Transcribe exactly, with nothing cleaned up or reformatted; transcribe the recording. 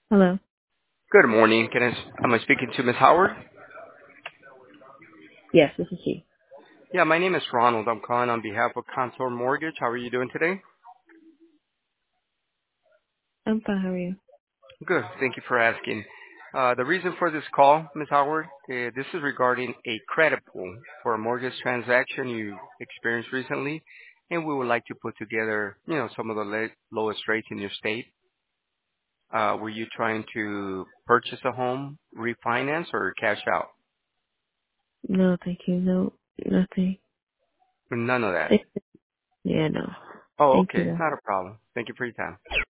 Hello. Good morning. Can I, s- am I speaking to Miss Howard? Yes, this is she. Yeah, my name is Ronald. I'm calling on behalf of Contour Mortgage. How are you doing today? I'm fine. How are you? Good. Thank you for asking. Uh, the reason for this call, Miss Howard, uh, this is regarding a credit pool for a mortgage transaction you experienced recently, and we would like to put together, you know, some of the la- lowest rates in your state. Uh, were you trying to purchase a home, refinance, or cash out? No, thank you. No, nothing. None of that. Thank- Yeah, no. Oh, Thank you okay. though. Not a problem. Thank you for your time.